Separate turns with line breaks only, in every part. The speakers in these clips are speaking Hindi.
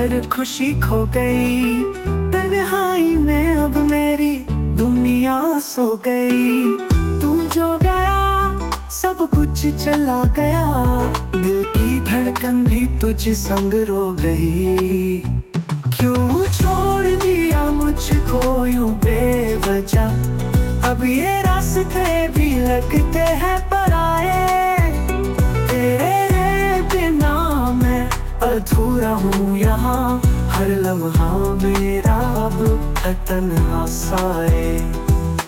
हर खुशी खो गई। तन्हाई में अब मेरी दुनिया सो गई। तू जो गया सब कुछ चला गया। दिल की धड़कन भी तुझ संग रो गई। क्यों छोड़ दिया मुझको यूं बेवजह। अब ये रास्ते भी लगते हैं पराए। तेरे बिना मैं अधूरा हूँ यहाँ। हर लम्हा मेरा अब है तन्हा सा है।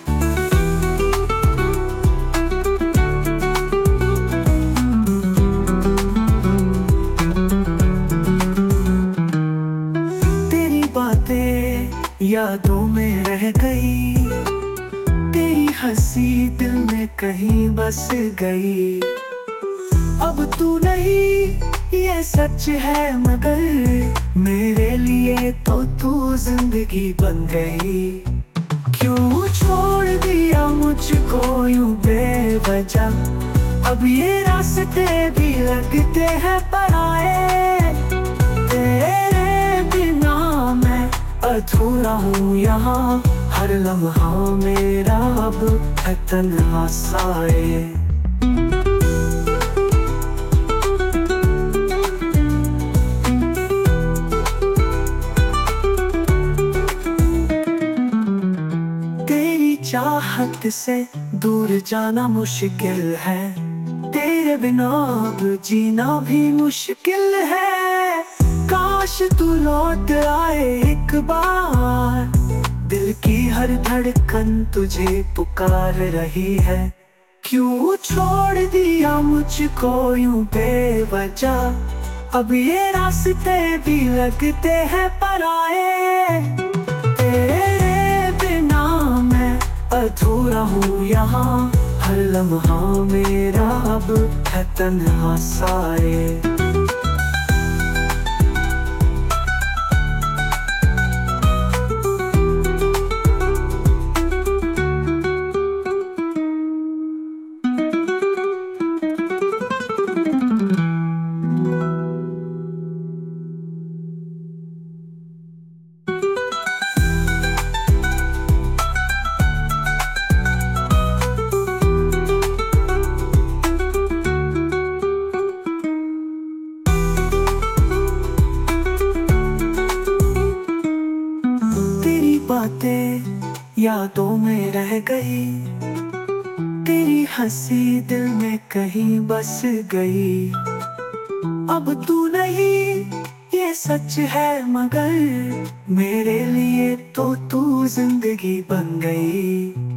यादों में रह गई। तेरी हंसी दिल में कहीं बस गई। अब तू नहीं ये सच है मगर मेरे लिए तो तू जिंदगी बन गई। क्यों छोड़ दिया मुझको यूं बेवजह। अब ये रास्ते भी लगते हैं पराए। तेरे बिना मैं अधूरा हूँ यहाँ। हर लम्हा मेरा अब है तन्हा सा है। तेरी चाहत से दूर जाना मुश्किल है। तेरे बिना अब जीना भी मुश्किल है। काश तू लौट आए एक बार। दिल की हर धड़कन तुझे पुकार रही है। क्यों छोड़ दिया मुझको यूं बेवजह। अब ये रास्ते भी लगते हैं पराए। तेरे बिना मैं अधूरा हूँ यहाँ। हर लम्हा मेरा अब है तन्हा सा है। बातें यादों में रह गई। तेरी हंसी दिल में कहीं बस गई। अब तू नहीं ये सच है मगर मेरे लिए तो तू जिंदगी बन गई।